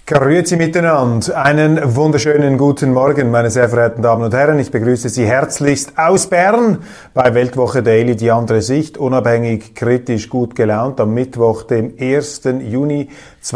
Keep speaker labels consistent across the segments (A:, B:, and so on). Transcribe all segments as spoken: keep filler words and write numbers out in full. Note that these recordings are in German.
A: Grüezi miteinander. Einen wunderschönen guten Morgen, meine sehr verehrten Damen und Herren. Ich begrüße Sie herzlichst aus Bern bei Weltwoche Daily, die andere Sicht, unabhängig, kritisch, gut gelaunt, am Mittwoch, dem ersten Juni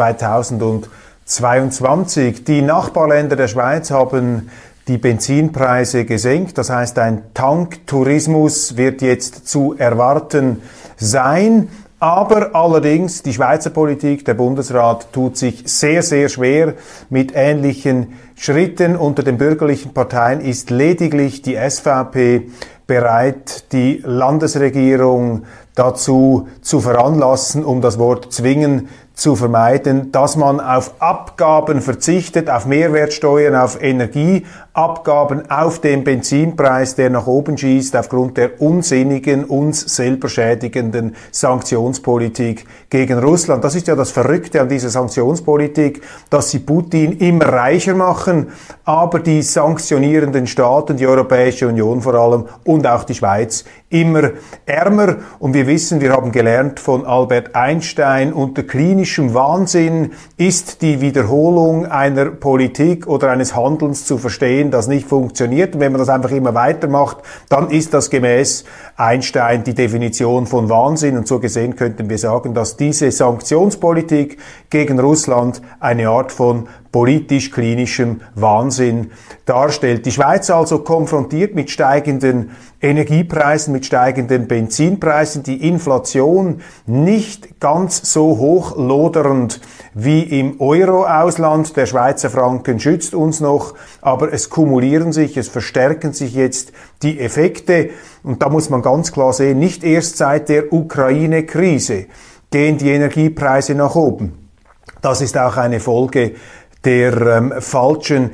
A: zweitausendzweiundzwanzig. Die Nachbarländer der Schweiz haben die Benzinpreise gesenkt. Das heißt, ein Tanktourismus wird jetzt zu erwarten sein. Aber allerdings, die Schweizer Politik, der Bundesrat tut sich sehr, sehr schwer mit ähnlichen Schritten. Unter den bürgerlichen Parteien ist lediglich die S V P bereit, die Landesregierung dazu zu veranlassen, um das Wort zwingen zu vermeiden, dass man auf Abgaben verzichtet, auf Mehrwertsteuern, auf Energieabgaben, auf den Benzinpreis, der nach oben schießt, aufgrund der unsinnigen, uns selber schädigenden Sanktionspolitik gegen Russland. Das ist ja das Verrückte an dieser Sanktionspolitik, dass sie Putin immer reicher machen, aber die sanktionierenden Staaten, die Europäische Union vor allem und auch die Schweiz, immer ärmer. Und wir wissen, wir haben gelernt von Albert Einstein, unter klinischem Wahnsinn ist die Wiederholung einer Politik oder eines Handelns zu verstehen, das nicht funktioniert. Und wenn man das einfach immer weitermacht, dann ist das gemäß Einstein die Definition von Wahnsinn. Und so gesehen könnten wir sagen, dass diese Sanktionspolitik gegen Russland eine Art von politisch-klinischem Wahnsinn darstellt. Die Schweiz also konfrontiert mit steigenden Energiepreisen, mit steigenden Benzinpreisen, die Inflation nicht ganz so hoch lodernd wie im Euro-Ausland. Der Schweizer Franken schützt uns noch, aber es kumulieren sich, es verstärken sich jetzt die Effekte. Und da muss man ganz klar sehen, nicht erst seit der Ukraine-Krise gehen die Energiepreise nach oben. Das ist auch eine Folge der ähm, falschen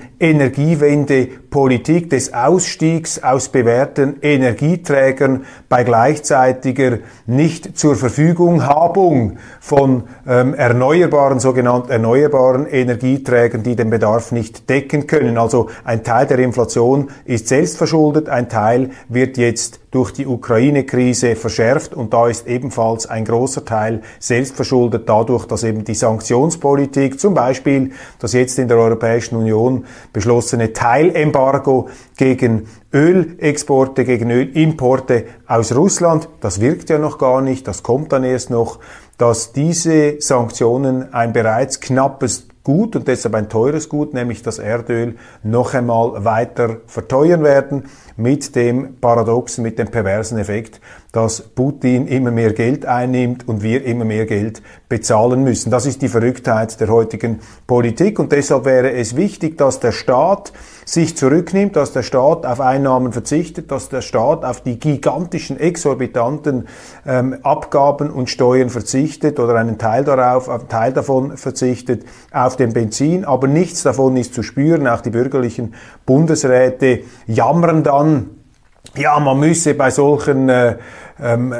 A: Energiewende-Politik, des Ausstiegs aus bewährten Energieträgern bei gleichzeitiger nicht zur Verfügunghabung von ähm, erneuerbaren, sogenannten erneuerbaren Energieträgern, die den Bedarf nicht decken können. Also ein Teil der Inflation ist selbstverschuldet, ein Teil wird jetzt durch die Ukraine-Krise verschärft und da ist ebenfalls ein großer Teil selbstverschuldet dadurch, dass eben die Sanktionspolitik, zum Beispiel das jetzt in der Europäischen Union beschlossene Teilembargo gegen Ölexporte, gegen Ölimporte aus Russland, das wirkt ja noch gar nicht, das kommt dann erst noch, dass diese Sanktionen ein bereits knappes Gut und deshalb ein teures Gut, nämlich das Erdöl, noch einmal weiter verteuern werden, mit dem paradoxen, mit dem perversen Effekt, dass Putin immer mehr Geld einnimmt und wir immer mehr Geld bezahlen müssen. Das ist die Verrücktheit der heutigen Politik und deshalb wäre es wichtig, dass der Staat sich zurücknimmt, dass der Staat auf Einnahmen verzichtet, dass der Staat auf die gigantischen, exorbitanten ähm, Abgaben und Steuern verzichtet oder einen Teil darauf, einen Teil davon verzichtet auf den Benzin, aber nichts davon ist zu spüren. Auch die bürgerlichen Bundesräte jammern dann, ja, man müsse bei solchen äh, ähm,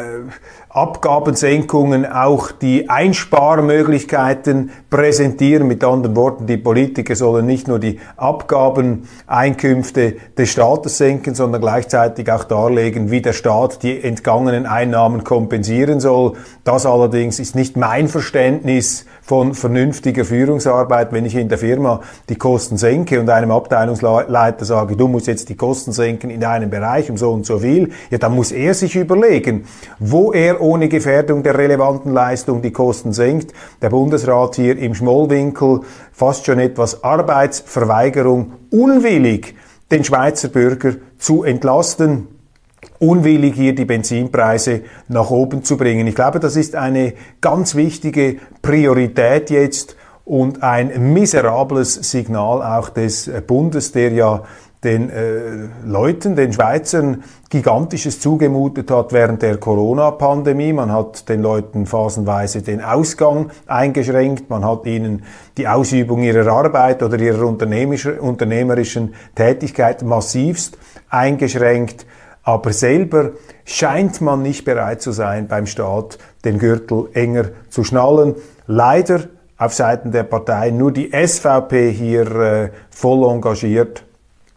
A: Abgabensenkungen auch die Einsparmöglichkeiten präsentieren. Mit anderen Worten, die Politiker sollen nicht nur die Abgabeneinkünfte des Staates senken, sondern gleichzeitig auch darlegen, wie der Staat die entgangenen Einnahmen kompensieren soll. Das allerdings ist nicht mein Verständnis von vernünftiger Führungsarbeit. Wenn ich in der Firma die Kosten senke und einem Abteilungsleiter sage, du musst jetzt die Kosten senken in einem Bereich um so und so viel, ja, dann muss er sich überlegen, wo er ohne Gefährdung der relevanten Leistung die Kosten senkt. Der Bundesrat hier im Schmollwinkel, fast schon etwas Arbeitsverweigerung, unwillig, den Schweizer Bürger zu entlasten, unwillig hier die Benzinpreise nach oben zu bringen. Ich glaube, das ist eine ganz wichtige Priorität jetzt und ein miserables Signal auch des Bundes, der ja den äh, Leuten, den Schweizern Gigantisches zugemutet hat während der Corona-Pandemie. Man hat den Leuten phasenweise den Ausgang eingeschränkt, man hat ihnen die Ausübung ihrer Arbeit oder ihrer unternehmerischen Tätigkeit massivst eingeschränkt. Aber selber scheint man nicht bereit zu sein, beim Staat den Gürtel enger zu schnallen. Leider auf Seiten der Partei nur die S V P hier äh, voll engagiert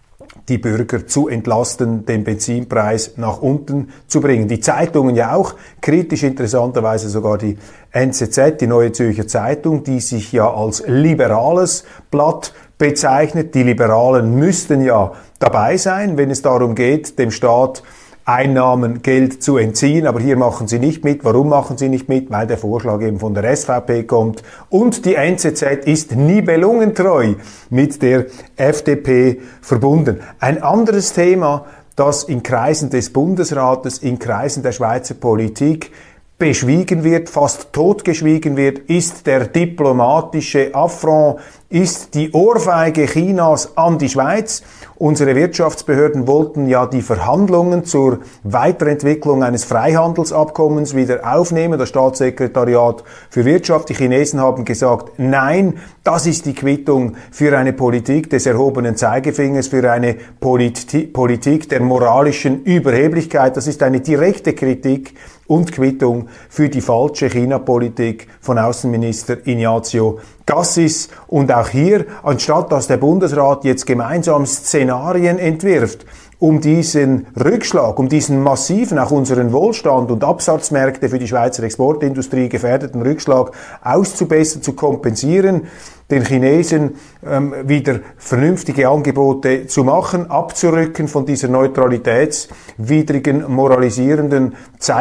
A: die Bürger zu entlasten, den Benzinpreis nach unten zu bringen. Die Zeitungen ja auch kritisch, interessanterweise sogar die N Z Z, die Neue Zürcher Zeitung, die sich ja als liberales Blatt bezeichnet. Die Liberalen müssten ja dabei sein, wenn es darum geht, dem Staat Einnahmen, Geld zu entziehen, aber hier machen sie nicht mit. Warum machen sie nicht mit? Weil der Vorschlag eben von der S V P kommt und die N Z Z ist nibelungentreu mit der F D P verbunden. Ein anderes Thema, das in Kreisen des Bundesrates, in Kreisen der Schweizer Politik beschwiegen wird, fast totgeschwiegen wird, ist der diplomatische Affront, ist die Ohrfeige Chinas an die Schweiz. Unsere Wirtschaftsbehörden wollten ja die Verhandlungen zur Weiterentwicklung eines Freihandelsabkommens wieder aufnehmen. Das Staatssekretariat für Wirtschaft, die Chinesen haben gesagt, nein, das ist die Quittung für eine Politik des erhobenen Zeigefingers, für eine Politi- Politik der moralischen Überheblichkeit. Das ist eine direkte Kritik und Quittung für die falsche China-Politik von Außenminister Ignazio Cassis. Und auch hier, anstatt dass der Bundesrat jetzt gemeinsam Szenarien entwirft, um diesen Rückschlag, um diesen massiven, auch unseren Wohlstand und Absatzmärkte für die Schweizer Exportindustrie gefährdeten Rückschlag auszubessern, zu kompensieren, den Chinesen ähm, wieder vernünftige Angebote zu machen, abzurücken von dieser neutralitätswidrigen, moralisierenden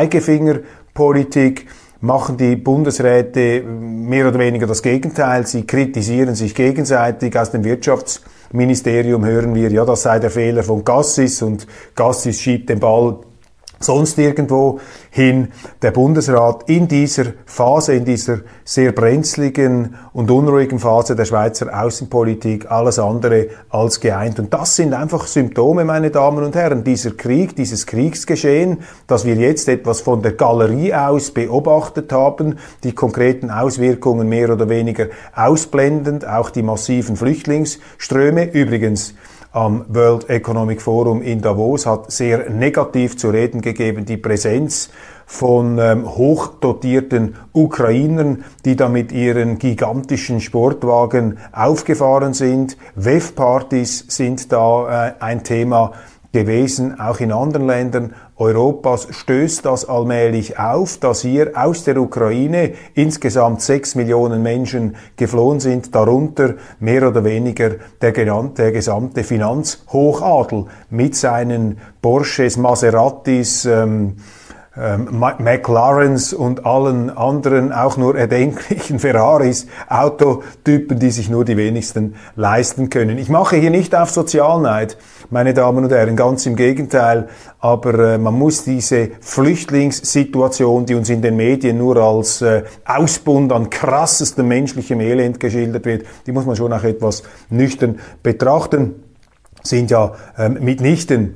A: Zeigefingerpolitik, machen die Bundesräte mehr oder weniger das Gegenteil. Sie kritisieren sich gegenseitig. Aus dem Wirtschaftsministerium hören wir, ja, das sei der Fehler von Cassis und Cassis schiebt den Ball sonst irgendwo hin. Der Bundesrat in dieser Phase, in dieser sehr brenzligen und unruhigen Phase der Schweizer Außenpolitik, alles andere als geeint. Und das sind einfach Symptome, meine Damen und Herren, dieser Krieg, dieses Kriegsgeschehen, das wir jetzt etwas von der Galerie aus beobachtet haben, die konkreten Auswirkungen mehr oder weniger ausblendend, auch die massiven Flüchtlingsströme. Übrigens, am World Economic Forum in Davos hat sehr negativ zu reden gegeben die Präsenz von ähm, hochdotierten Ukrainern, die da mit ihren gigantischen Sportwagen aufgefahren sind. W E F-Partys sind da äh, ein Thema gewesen, auch in anderen Ländern Europas stößt das allmählich auf, dass hier aus der Ukraine insgesamt sechs Millionen Menschen geflohen sind, darunter mehr oder weniger der genannte, der gesamte Finanzhochadel mit seinen Porsches, Maseratis, ähm, ähm, McLarens und allen anderen auch nur erdenklichen Ferraris, Autotypen, die sich nur die wenigsten leisten können. Ich mache hier nicht auf Sozialneid, meine Damen und Herren, ganz im Gegenteil, aber äh, man muss diese Flüchtlingssituation, die uns in den Medien nur als äh, Ausbund an krassestem menschlichem Elend geschildert wird, die muss man schon auch etwas nüchtern betrachten, sind ja ähm, mitnichten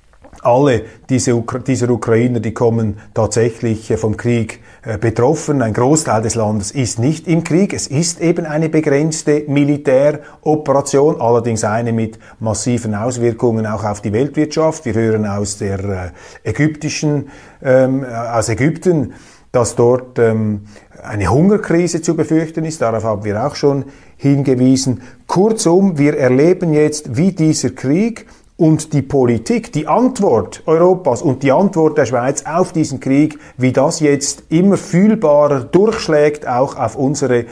A: alle diese Ukra- dieser Ukrainer, die kommen tatsächlich äh, vom Krieg äh, betroffen. Ein Großteil des Landes ist nicht im Krieg. Es ist eben eine begrenzte Militäroperation, allerdings eine mit massiven Auswirkungen auch auf die Weltwirtschaft. Wir hören aus der äh, ägyptischen, ähm, aus Ägypten, dass dort ähm, eine Hungerkrise zu befürchten ist. Darauf haben wir auch schon hingewiesen. Kurzum, wir erleben jetzt, wie dieser Krieg und die Politik, die Antwort Europas und die Antwort der Schweiz auf diesen Krieg, wie das jetzt immer fühlbarer durchschlägt, auch auf unsere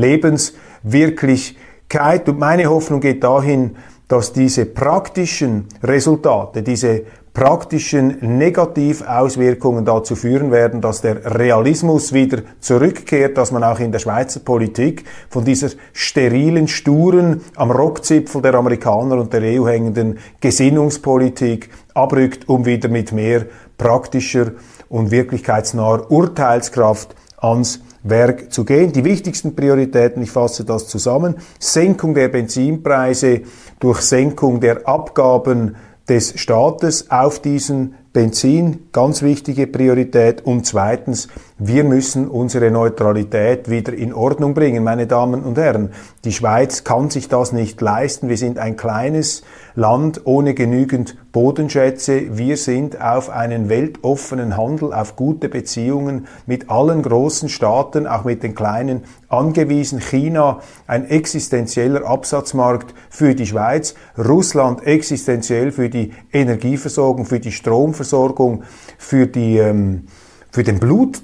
A: Lebenswirklichkeit. Und meine Hoffnung geht dahin, dass diese praktischen Resultate, diese praktischen Negativauswirkungen dazu führen werden, dass der Realismus wieder zurückkehrt, dass man auch in der Schweizer Politik von dieser sterilen, sturen, am Rockzipfel der Amerikaner und der E U hängenden Gesinnungspolitik abrückt, um wieder mit mehr praktischer und wirklichkeitsnaher Urteilskraft ans Werk zu gehen. Die wichtigsten Prioritäten, ich fasse das zusammen: Senkung der Benzinpreise durch Senkung der Abgaben des Staates auf diesen Benzin, ganz wichtige Priorität. Und zweitens, wir müssen unsere Neutralität wieder in Ordnung bringen, meine Damen und Herren. Die Schweiz kann sich das nicht leisten. Wir sind ein kleines Land ohne genügend Bodenschätze. Wir sind auf einen weltoffenen Handel, auf gute Beziehungen mit allen großen Staaten, auch mit den kleinen, angewiesen. China, ein existenzieller Absatzmarkt für die Schweiz. Russland existenziell für die Energieversorgung, für die Stromversorgung, für die ähm, für den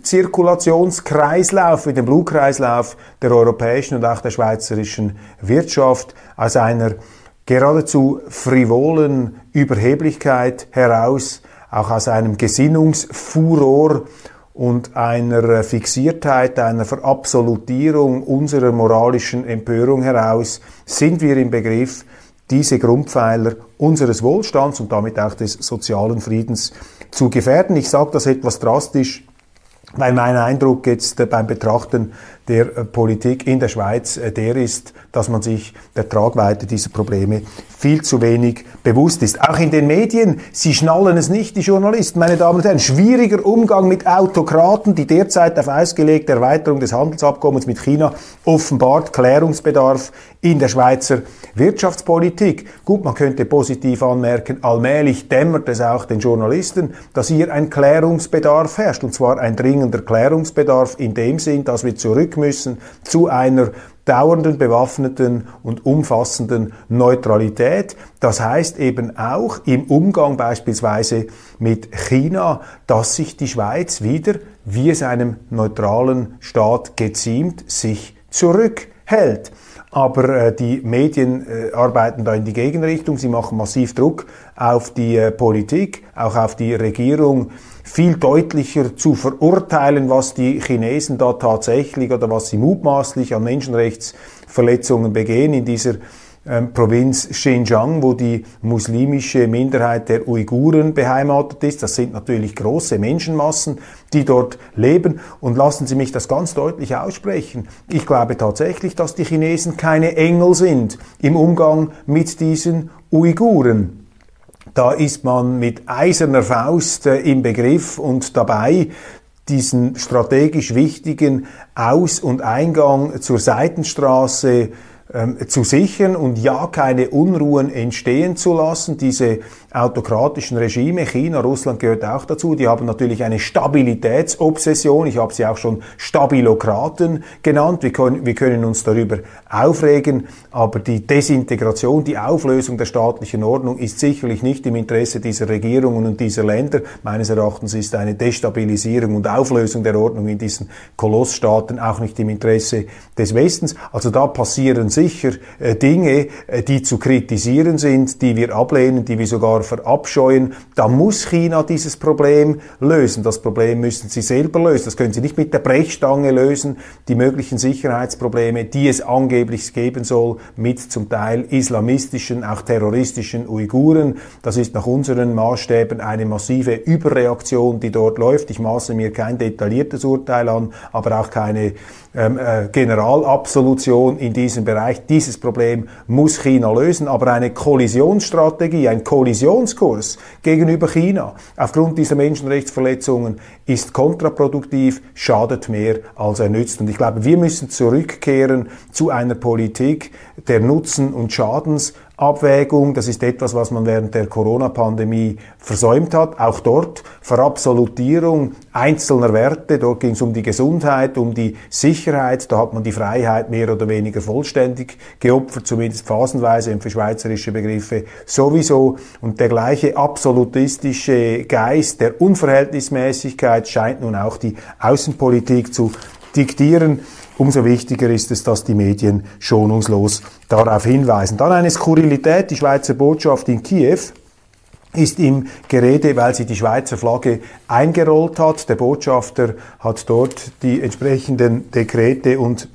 A: Blutzirkulationskreislauf, für den Blutkreislauf der europäischen und auch der schweizerischen Wirtschaft aus einer geradezu frivolen Überheblichkeit heraus, auch aus einem Gesinnungsfuror und einer Fixiertheit, einer Verabsolutierung unserer moralischen Empörung heraus, sind wir im Begriff, diese Grundpfeiler unseres Wohlstands und damit auch des sozialen Friedens zu gefährden. Ich sage das etwas drastisch, weil mein Eindruck jetzt beim Betrachten der Politik in der Schweiz der ist, dass man sich der Tragweite dieser Probleme viel zu wenig bewusst ist. Auch in den Medien, sie schnallen es nicht, die Journalisten, meine Damen und Herren. Schwieriger Umgang mit Autokraten, die derzeit auf ausgelegte Erweiterung des Handelsabkommens mit China offenbart Klärungsbedarf in der Schweizer Wirtschaftspolitik. Gut, man könnte positiv anmerken, allmählich dämmert es auch den Journalisten, dass hier ein Klärungsbedarf herrscht, und zwar ein dringender Klärungsbedarf in dem Sinn, dass wir zurück müssen zu einer dauernden, bewaffneten und umfassenden Neutralität. Das heißt eben auch im Umgang beispielsweise mit China, dass sich die Schweiz wieder, wie es einem neutralen Staat geziemt, sich zurückhält. Aber äh, die Medien äh, arbeiten da in die Gegenrichtung. Sie machen massiv Druck auf die äh, Politik, auch auf die Regierung, viel deutlicher zu verurteilen, was die Chinesen da tatsächlich oder was sie mutmaßlich an Menschenrechtsverletzungen begehen in dieser ähm, Provinz Xinjiang, wo die muslimische Minderheit der Uiguren beheimatet ist. Das sind natürlich große Menschenmassen, die dort leben. Und lassen Sie mich das ganz deutlich aussprechen. Ich glaube tatsächlich, dass die Chinesen keine Engel sind im Umgang mit diesen Uiguren. Da ist man mit eiserner Faust äh, im Begriff und dabei, diesen strategisch wichtigen Aus- und Eingang zur Seitenstraße ähm, zu sichern und ja keine Unruhen entstehen zu lassen. Diese autokratischen Regime, China, Russland gehört auch dazu, die haben natürlich eine Stabilitätsobsession. Ich habe sie auch schon Stabilokraten genannt. Wir können, wir können uns darüber aufregen, aber die Desintegration, die Auflösung der staatlichen Ordnung ist sicherlich nicht im Interesse dieser Regierungen und dieser Länder. Meines Erachtens ist eine Destabilisierung und Auflösung der Ordnung in diesen Kolossstaaten auch nicht im Interesse des Westens. Also da passieren sicher äh, Dinge, äh, die zu kritisieren sind, die wir ablehnen, die wir sogar verabscheuen. Da muss China dieses Problem lösen. Das Problem müssen sie selber lösen. Das können sie nicht mit der Brechstange lösen. Die möglichen Sicherheitsprobleme, die es angeblich geben soll, mit zum Teil islamistischen, auch terroristischen Uiguren. Das ist nach unseren Maßstäben eine massive Überreaktion, die dort läuft. Ich maße mir kein detailliertes Urteil an, aber auch keine ähm, äh, Generalabsolution in diesem Bereich. Dieses Problem muss China lösen, aber eine Kollisionsstrategie, ein Kollisionskurs gegenüber China aufgrund dieser Menschenrechtsverletzungen ist kontraproduktiv, schadet mehr als er nützt. Und ich glaube, wir müssen zurückkehren zu einer Politik der Nutzen- und Schadensabwägung. Das ist etwas, was man während der Corona-Pandemie versäumt hat. Auch dort Verabsolutierung einzelner Werte. Dort ging es um die Gesundheit, um die Sicherheit. Da hat man die Freiheit mehr oder weniger vollständig geopfert, zumindest phasenweise und für schweizerische Begriffe sowieso. Und der gleiche absolutistische Geist der Unverhältnismäßigkeit scheint nun auch die Außenpolitik zu diktieren. Umso wichtiger ist es, dass die Medien schonungslos darauf hinweisen. Dann eine Skurrilität, die Schweizer Botschaft in Kiew ist im Gerede, weil sie die Schweizer Flagge eingerollt hat. Der Botschafter hat dort die entsprechenden Dekrete und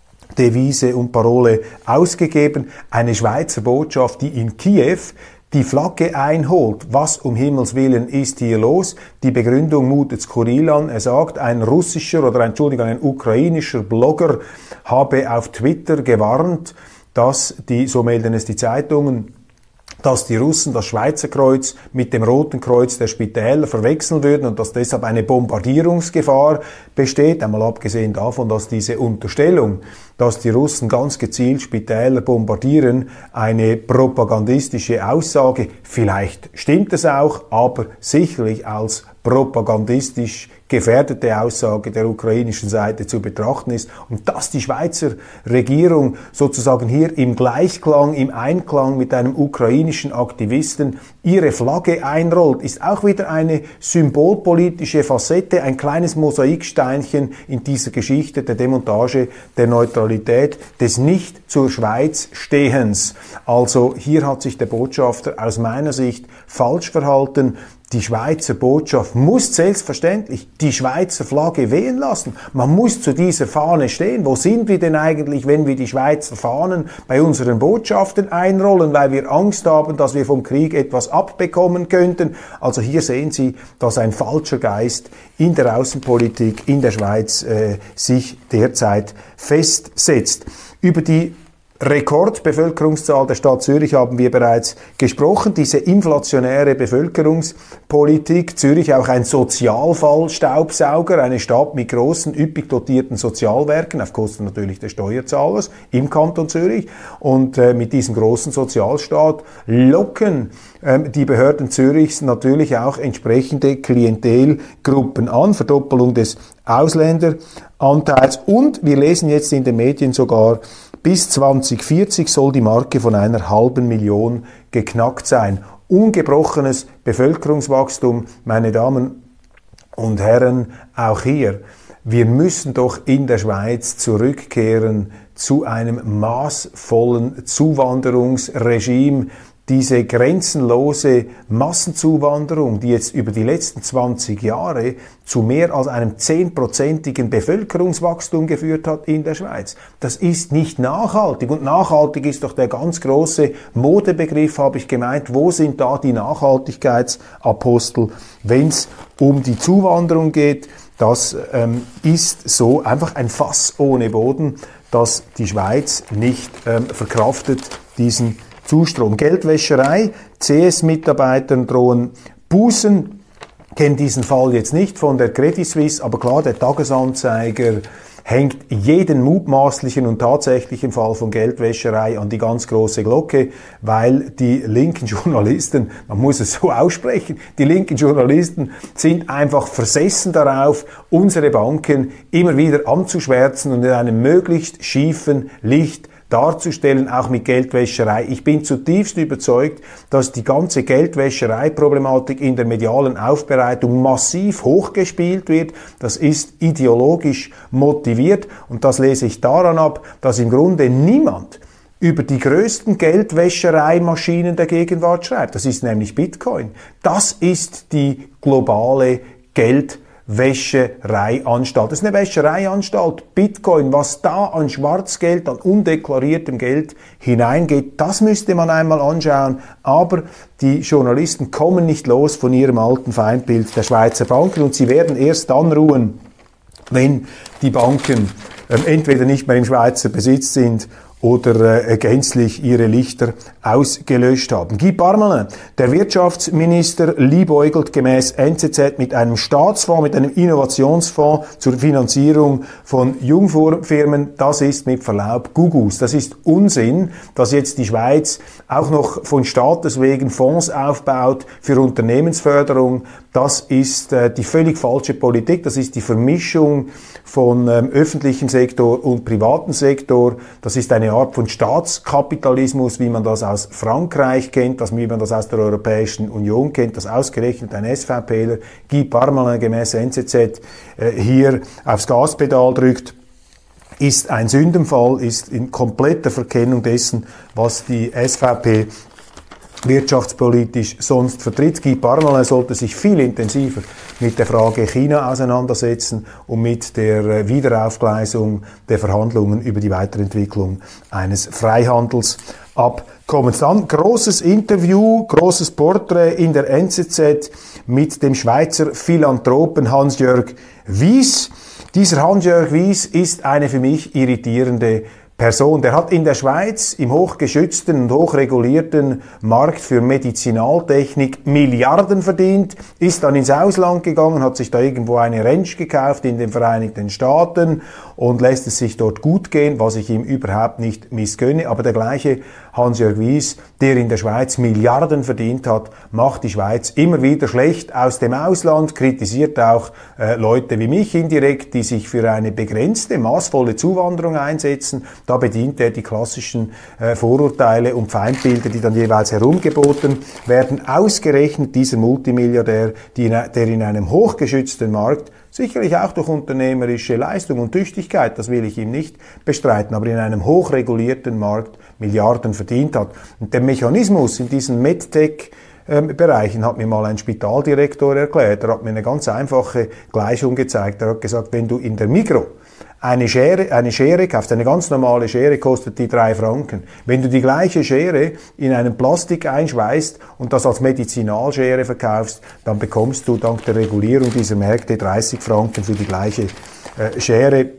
A: Devise und Parole ausgegeben. Eine Schweizer Botschaft, die in Kiew die Flagge einholt. Was um Himmels Willen ist hier los? Die Begründung mutet skurril an. Er sagt, ein russischer oder Entschuldigung, ein ukrainischer Blogger habe auf Twitter gewarnt, dass die, so melden es die Zeitungen, dass die Russen das Schweizer Kreuz mit dem Roten Kreuz der Spitäler verwechseln würden und dass deshalb eine Bombardierungsgefahr besteht, einmal abgesehen davon, dass diese Unterstellung, dass die Russen ganz gezielt Spitäler bombardieren, eine propagandistische Aussage, vielleicht stimmt es auch, aber sicherlich als propagandistisch gefährdete Aussage der ukrainischen Seite zu betrachten ist und dass die Schweizer Regierung sozusagen hier im Gleichklang, im Einklang mit einem ukrainischen Aktivisten ihre Flagge einrollt, ist auch wieder eine symbolpolitische Facette, ein kleines Mosaiksteinchen in dieser Geschichte der Demontage der Neutralität, des nicht zur Schweiz Stehens. Also hier hat sich der Botschafter aus meiner Sicht falsch verhalten. Die Schweizer Botschaft muss selbstverständlich die Schweizer Flagge wehen lassen. Man muss zu dieser Fahne stehen. Wo sind wir denn eigentlich, wenn wir die Schweizer Fahnen bei unseren Botschaften einrollen, weil wir Angst haben, dass wir vom Krieg etwas abbekommen könnten? Also hier sehen Sie, dass ein falscher Geist in der Außenpolitik in der Schweiz äh, sich derzeit festsetzt. Über die Rekordbevölkerungszahl der Stadt Zürich haben wir bereits gesprochen. Diese inflationäre Bevölkerungspolitik. Zürich auch ein Sozialfallstaubsauger, eine Stadt mit großen, üppig dotierten Sozialwerken, auf Kosten natürlich des Steuerzahlers im Kanton Zürich. Und äh, mit diesem großen Sozialstaat locken ähm, die Behörden Zürichs natürlich auch entsprechende Klientelgruppen an. Verdoppelung des Ausländeranteils. Und wir lesen jetzt in den Medien sogar, bis zwanzig vierzig soll die Marke von einer halben Million geknackt sein. Ungebrochenes Bevölkerungswachstum, meine Damen und Herren, auch hier. Wir müssen doch in der Schweiz zurückkehren zu einem maßvollen Zuwanderungsregime. Diese grenzenlose Massenzuwanderung, die jetzt über die letzten zwanzig Jahre zu mehr als einem zehnprozentigen Bevölkerungswachstum geführt hat in der Schweiz, das ist nicht nachhaltig. Und nachhaltig ist doch der ganz große Modebegriff, habe ich gemeint. Wo sind da die Nachhaltigkeitsapostel, wenn es um die Zuwanderung geht? Das ähm, ist so einfach ein Fass ohne Boden, dass die Schweiz nicht ähm, verkraftet, diesen Zustrom. Geldwäscherei, C S-Mitarbeitern drohen Bußen. Ich kenne diesen Fall jetzt nicht von der Credit Suisse, aber klar, der Tagesanzeiger hängt jeden mutmaßlichen und tatsächlichen Fall von Geldwäscherei an die ganz große Glocke, weil die linken Journalisten, man muss es so aussprechen, die linken Journalisten sind einfach versessen darauf, unsere Banken immer wieder anzuschwärzen und in einem möglichst schiefen Licht darzustellen, auch mit Geldwäscherei. Ich bin zutiefst überzeugt, dass die ganze Geldwäscherei-Problematik in der medialen Aufbereitung massiv hochgespielt wird. Das ist ideologisch motiviert und das lese ich daran ab, dass im Grunde niemand über die größten Geldwäschereimaschinen der Gegenwart schreibt. Das ist nämlich Bitcoin. Das ist die globale Geldwäscherei. Wäschereianstalt. Das ist eine Wäschereianstalt. Bitcoin, was da an Schwarzgeld, an undeklariertem Geld hineingeht, das müsste man einmal anschauen. Aber die Journalisten kommen nicht los von ihrem alten Feindbild der Schweizer Banken und sie werden erst dann ruhen, wenn die Banken ähm, entweder nicht mehr im Schweizer Besitz sind oder äh, gänzlich ihre Lichter ausgelöscht haben. Guy Parmelin, der Wirtschaftsminister, liebäugelt gemäß N Z Z mit einem Staatsfonds, mit einem Innovationsfonds zur Finanzierung von Jungfirmen. Das ist mit Verlaub Gugus. Das ist Unsinn, dass jetzt die Schweiz auch noch von Staates wegen Fonds aufbaut für Unternehmensförderung. Das ist äh, die völlig falsche Politik. Das ist die Vermischung von ähm, öffentlichem Sektor und privatem Sektor. Das ist eine Art von Staatskapitalismus, wie man das aus Frankreich kennt, wie man das aus der Europäischen Union kennt, dass ausgerechnet ein SVPler, Guy Parmelin gemäß N Z Z, äh, hier aufs Gaspedal drückt, ist ein Sündenfall, ist in kompletter Verkennung dessen, was die S V P wirtschaftspolitisch sonst vertritt. Guy Parmelin sollte sich viel intensiver mit der Frage China auseinandersetzen und mit der Wiederaufgleisung der Verhandlungen über die Weiterentwicklung eines Freihandelsabkommens. Dann großes Interview, großes Porträt in der N Z Z mit dem Schweizer Philanthropen Hans-Jörg Wyss. Dieser Hans-Jörg Wyss ist eine für mich irritierende Person. Der hat in der Schweiz im hochgeschützten und hochregulierten Markt für Medizinaltechnik Milliarden verdient, ist dann ins Ausland gegangen, hat sich da irgendwo eine Ranch gekauft in den Vereinigten Staaten und lässt es sich dort gut gehen, was ich ihm überhaupt nicht missgönne. Aber der gleiche Hans-Jörg Wyss, der in der Schweiz Milliarden verdient hat, macht die Schweiz immer wieder schlecht aus dem Ausland, kritisiert auch äh, Leute wie mich indirekt, die sich für eine begrenzte, maßvolle Zuwanderung einsetzen. Da bedient er die klassischen äh, Vorurteile und Feindbilder, die dann jeweils herumgeboten werden. Ausgerechnet dieser Multimilliardär, die in, der in einem hochgeschützten Markt, sicherlich auch durch unternehmerische Leistung und Tüchtigkeit, das will ich ihm nicht bestreiten, aber in einem hochregulierten Markt Milliarden verdient hat. Und der Mechanismus in diesen MedTech Bereichen hat mir mal ein Spitaldirektor erklärt. Er hat mir eine ganz einfache Gleichung gezeigt. Er hat gesagt, wenn du in der Migros eine Schere, eine Schere kaufst, eine ganz normale Schere kostet die drei Franken. Wenn du die gleiche Schere in einen Plastik einschweißt und das als Medizinalschere verkaufst, dann bekommst du dank der Regulierung dieser Märkte dreißig Franken für die gleiche äh, Schere.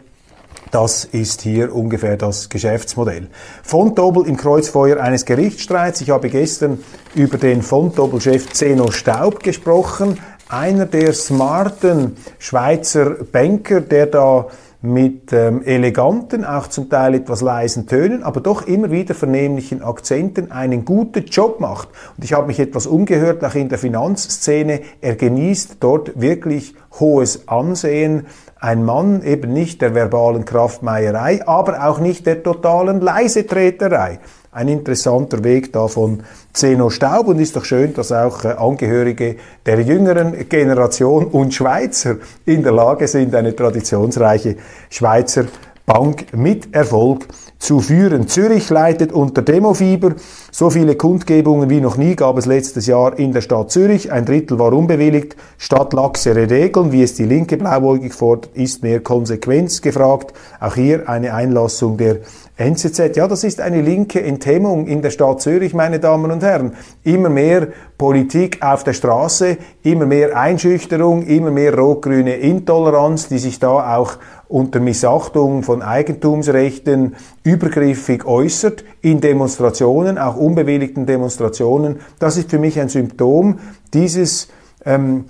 A: Das ist hier ungefähr das Geschäftsmodell. Fontobel im Kreuzfeuer eines Gerichtsstreits. Ich habe gestern über den Fontobel-Chef Zeno Staub gesprochen. Einer der smarten Schweizer Banker, der da mit ähm, eleganten, auch zum Teil etwas leisen Tönen, aber doch immer wieder vernehmlichen Akzenten einen guten Job macht. Und ich habe mich etwas umgehört, auch in der Finanzszene. Er genießt dort wirklich hohes Ansehen. Ein Mann eben nicht der verbalen Kraftmeierei, aber auch nicht der totalen Leisetreterei. Ein interessanter Weg da von Zeno Staub, und ist doch schön, dass auch äh, Angehörige der jüngeren Generation und Schweizer in der Lage sind, eine traditionsreiche Schweizer Bank mit Erfolg zu führen. Zürich leidet unter Demofieber. So viele Kundgebungen wie noch nie gab es letztes Jahr in der Stadt Zürich. Ein Drittel war unbewilligt. Statt laxere Regeln, wie es die Linke blauäugig fordert, ist mehr Konsequenz gefragt. Auch hier eine Einlassung der N Z Z. Ja, das ist eine linke Enthemmung in der Stadt Zürich, meine Damen und Herren. Immer mehr Politik auf der Straße, immer mehr Einschüchterung, immer mehr rot-grüne Intoleranz, die sich da auch unter Missachtung von Eigentumsrechten übergriffig äußert, in Demonstrationen, auch unbewilligten Demonstrationen. Das ist für mich ein Symptom dieses ähm,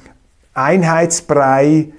A: Einheitsbrei,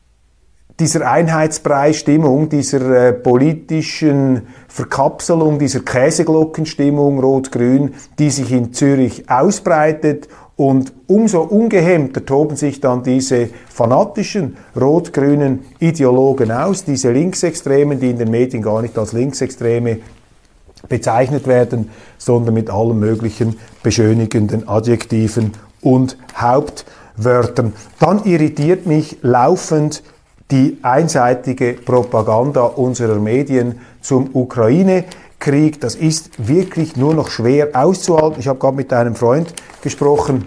A: dieser Einheitsbrei-Stimmung, dieser äh, politischen Verkapselung, dieser Käseglockenstimmung rot-grün, die sich in Zürich ausbreitet. Und umso ungehemmter toben sich dann diese fanatischen rot-grünen Ideologen aus, diese Linksextremen, die in den Medien gar nicht als Linksextreme bezeichnet werden, sondern mit allen möglichen beschönigenden Adjektiven und Hauptwörtern. Dann irritiert mich laufend die einseitige Propaganda unserer Medien zum Ukraine-Krieg. Das ist wirklich nur noch schwer auszuhalten. Ich habe gerade mit einem Freund gesprochen,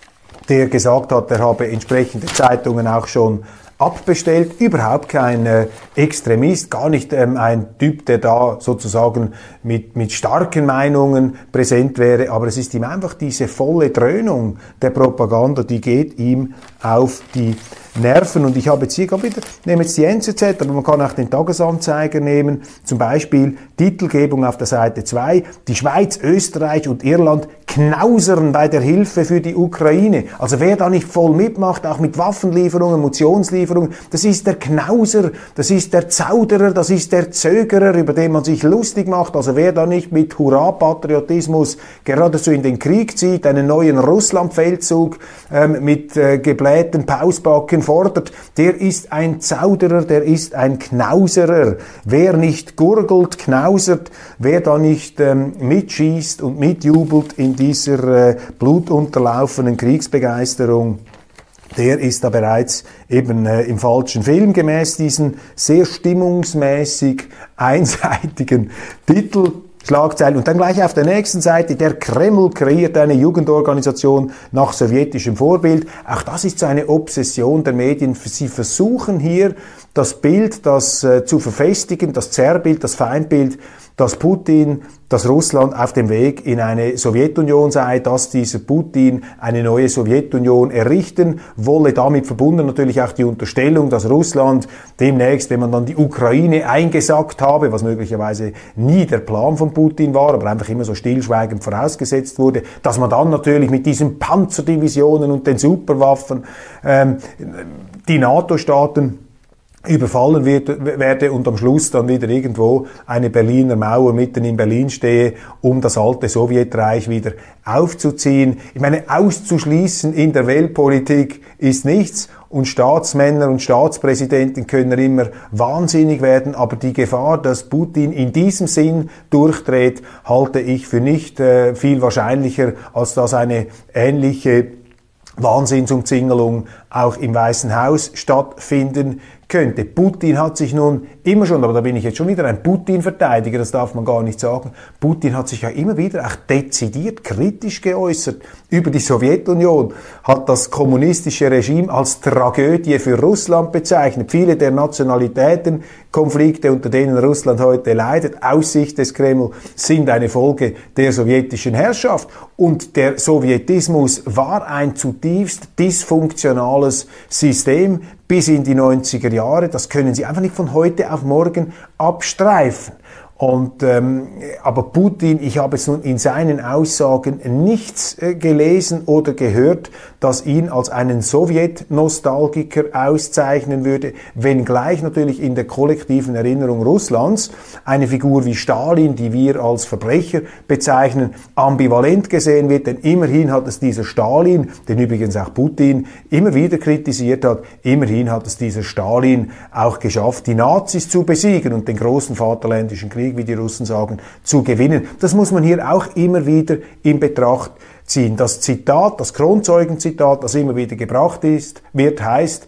A: der gesagt hat, er habe entsprechende Zeitungen auch schon abbestellt. Überhaupt kein äh, Extremist, gar nicht ähm, ein Typ, der da sozusagen mit, mit starken Meinungen präsent wäre, aber es ist ihm einfach diese volle Dröhnung der Propaganda, die geht ihm auf die Nerven. Und ich habe jetzt hier gerade wieder, nehme jetzt die N Z Z, aber man kann auch den Tagesanzeiger nehmen, zum Beispiel Titelgebung auf der Seite zwei, die Schweiz, Österreich und Irland knausern bei der Hilfe für die Ukraine. Also wer da nicht voll mitmacht, auch mit Waffenlieferungen, Munitionslieferungen, das ist der Knauser, das ist der Zauderer, das ist der Zögerer, über den man sich lustig macht. Also wer da nicht mit Hurra-Patriotismus geradezu in den Krieg zieht, einen neuen Russland-Feldzug ähm, mit äh, geblähten Pausbacken fordert, der ist ein Zauderer, der ist ein Knauserer. Wer nicht gurgelt, knausert, wer da nicht ähm, mitschießt und mitjubelt in dieser äh, blutunterlaufenen Kriegsbegeisterung, der ist da bereits eben äh, im falschen Film, gemäß diesen sehr stimmungsmäßig einseitigen Titelschlagzeilen. Und dann gleich auf der nächsten Seite, der Kreml kreiert eine Jugendorganisation nach sowjetischem Vorbild. Auch das ist so eine Obsession der Medien. Sie versuchen hier das Bild, das äh, zu verfestigen, das Zerrbild, das Feindbild, dass Putin, dass Russland auf dem Weg in eine Sowjetunion sei, dass dieser Putin eine neue Sowjetunion errichten wolle. Damit verbunden natürlich auch die Unterstellung, dass Russland demnächst, wenn man dann die Ukraine eingesackt habe, was möglicherweise nie der Plan von Putin war, aber einfach immer so stillschweigend vorausgesetzt wurde, dass man dann natürlich mit diesen Panzerdivisionen und den Superwaffen ähm, die NATO-Staaten überfallen wird, werde und am Schluss dann wieder irgendwo eine Berliner Mauer mitten in Berlin stehe, um das alte Sowjetreich wieder aufzuziehen. Ich meine, auszuschließen in der Weltpolitik ist nichts und Staatsmänner und Staatspräsidenten können immer wahnsinnig werden, aber die Gefahr, dass Putin in diesem Sinn durchdreht, halte ich für nicht äh, viel wahrscheinlicher, als dass eine ähnliche Wahnsinnsumzingelung auch im Weißen Haus stattfinden könnte. Putin hat sich nun immer schon, aber da bin ich jetzt schon wieder ein Putin-Verteidiger, das darf man gar nicht sagen, Putin hat sich ja immer wieder auch dezidiert kritisch geäußert über die Sowjetunion, hat das kommunistische Regime als Tragödie für Russland bezeichnet. Viele der Nationalitätenkonflikte, unter denen Russland heute leidet, aus Sicht des Kreml, sind eine Folge der sowjetischen Herrschaft. Und der Sowjetismus war ein zutiefst dysfunktionales System bis in die neunziger Jahre. Das können Sie einfach nicht von heute auf morgen abstreifen. Und, ähm, aber Putin, ich habe es nun in seinen Aussagen nichts äh, gelesen oder gehört, das ihn als einen Sowjet-Nostalgiker auszeichnen würde, wenngleich natürlich in der kollektiven Erinnerung Russlands eine Figur wie Stalin, die wir als Verbrecher bezeichnen, ambivalent gesehen wird, denn immerhin hat es dieser Stalin, den übrigens auch Putin immer wieder kritisiert hat, immerhin hat es dieser Stalin auch geschafft, die Nazis zu besiegen und den großen Vaterländischen Krieg, wie die Russen sagen, zu gewinnen. Das muss man hier auch immer wieder in Betracht ziehen. Das Zitat, das Kronzeugenzitat, das immer wieder gebracht ist, wird, heißt,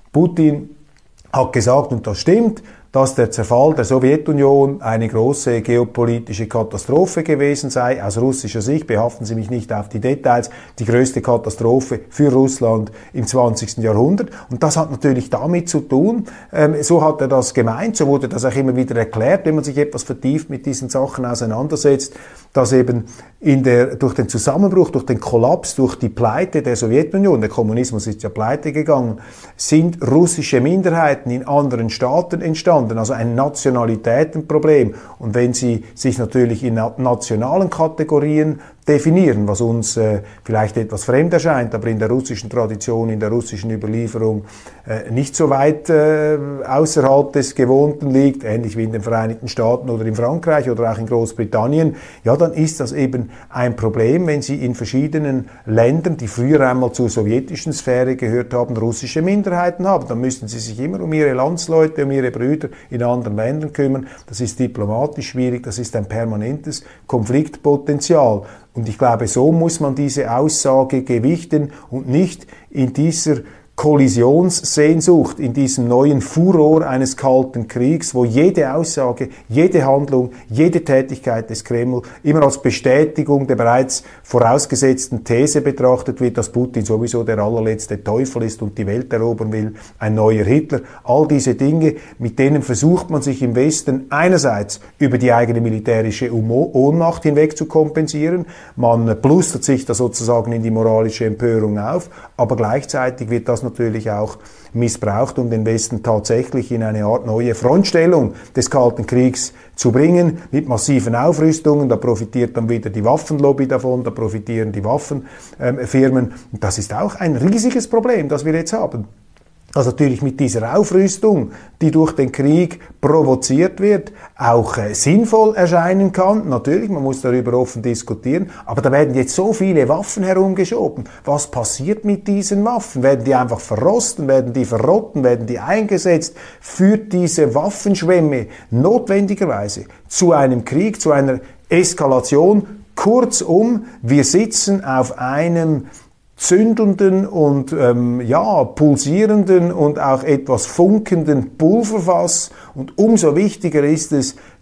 A: Putin hat gesagt, und das stimmt, dass der Zerfall der Sowjetunion eine große geopolitische Katastrophe gewesen sei. Aus russischer Sicht, behaften Sie mich nicht auf die Details, die größte Katastrophe für Russland im zwanzigsten Jahrhundert. Und das hat natürlich damit zu tun, ähm, so hat er das gemeint, so wurde das auch immer wieder erklärt, wenn man sich etwas vertieft mit diesen Sachen auseinandersetzt, dass eben in der, durch den Zusammenbruch, durch den Kollaps, durch die Pleite der Sowjetunion, der Kommunismus ist ja pleite gegangen, sind russische Minderheiten in anderen Staaten entstanden. Also ein Nationalitätenproblem. Und wenn Sie sich natürlich in nationalen Kategorien definieren, was uns äh, vielleicht etwas fremd erscheint, aber in der russischen Tradition, in der russischen Überlieferung äh, nicht so weit äh, außerhalb des Gewohnten liegt, ähnlich wie in den Vereinigten Staaten oder in Frankreich oder auch in Großbritannien, ja, dann ist das eben ein Problem, wenn Sie in verschiedenen Ländern, die früher einmal zur sowjetischen Sphäre gehört haben, russische Minderheiten haben. Dann müssen Sie sich immer um Ihre Landsleute, um Ihre Brüder in anderen Ländern kümmern. Das ist diplomatisch schwierig, das ist ein permanentes Konfliktpotenzial. Und ich glaube, so muss man diese Aussage gewichten und nicht in dieser Kollisionssehnsucht, in diesem neuen Furor eines Kalten Kriegs, wo jede Aussage, jede Handlung, jede Tätigkeit des Kreml immer als Bestätigung der bereits vorausgesetzten These betrachtet wird, dass Putin sowieso der allerletzte Teufel ist und die Welt erobern will, ein neuer Hitler. All diese Dinge, mit denen versucht man sich im Westen einerseits über die eigene militärische Ohnmacht hinweg zu kompensieren, man plustert sich da sozusagen in die moralische Empörung auf, aber gleichzeitig wird das natürlich auch missbraucht, um den Westen tatsächlich in eine Art neue Frontstellung des Kalten Kriegs zu bringen, mit massiven Aufrüstungen. Da profitiert dann wieder die Waffenlobby davon, da profitieren die Waffenfirmen. Und das ist auch ein riesiges Problem, das wir jetzt haben. Also natürlich mit dieser Aufrüstung, die durch den Krieg provoziert wird, auch äh, sinnvoll erscheinen kann. Natürlich, man muss darüber offen diskutieren, aber da werden jetzt so viele Waffen herumgeschoben. Was passiert mit diesen Waffen? Werden die einfach verrosten? Werden die verrotten? Werden die eingesetzt? Führt diese Waffenschwemme notwendigerweise zu einem Krieg, zu einer Eskalation? Kurzum, wir sitzen auf einem zündenden und ähm, ja pulsierenden und auch etwas funkenden Pulverfass, und umso wichtiger ist es,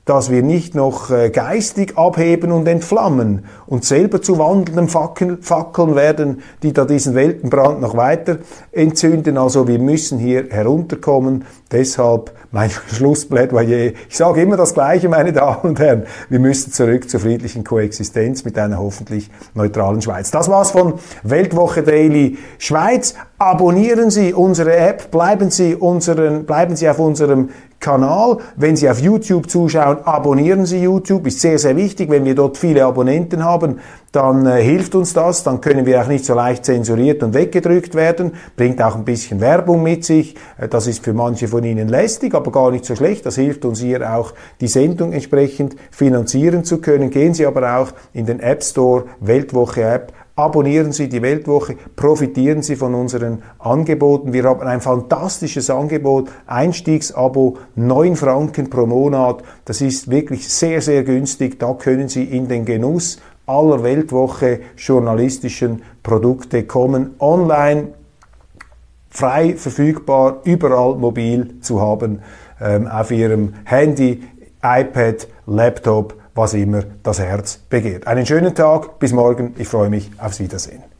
A: dass wir nicht noch äh, geistig abheben und entflammen und selber zu wandelnden Fackeln, Fackeln werden, die da diesen Weltenbrand noch weiter entzünden. Also wir müssen hier herunterkommen. Deshalb mein Schlussplädoyer. Ich sage immer das Gleiche, meine Damen und Herren. Wir müssen zurück zur friedlichen Koexistenz mit einer hoffentlich neutralen Schweiz. Das war's von Weltwoche Daily Schweiz. Abonnieren Sie unsere App, bleiben Sie, unseren, bleiben Sie auf unserem Kanal. Wenn Sie auf YouTube zuschauen, abonnieren Sie YouTube. Ist sehr, sehr wichtig. Wenn wir dort viele Abonnenten haben, dann äh, hilft uns das. Dann können wir auch nicht so leicht zensuriert und weggedrückt werden. Bringt auch ein bisschen Werbung mit sich. Äh, das ist für manche von Ihnen lästig, aber gar nicht so schlecht. Das hilft uns hier auch, die Sendung entsprechend finanzieren zu können. Gehen Sie aber auch in den App Store, Weltwoche App. Abonnieren Sie die Weltwoche, profitieren Sie von unseren Angeboten. Wir haben ein fantastisches Angebot, Einstiegsabo, neun Franken pro Monat. Das ist wirklich sehr, sehr günstig. Da können Sie in den Genuss aller Weltwoche journalistischen Produkte kommen, online, frei verfügbar, überall mobil zu haben, ähm, auf Ihrem Handy, iPad, Laptop, was immer das Herz begehrt. Einen schönen Tag, bis morgen, ich freue mich aufs Wiedersehen.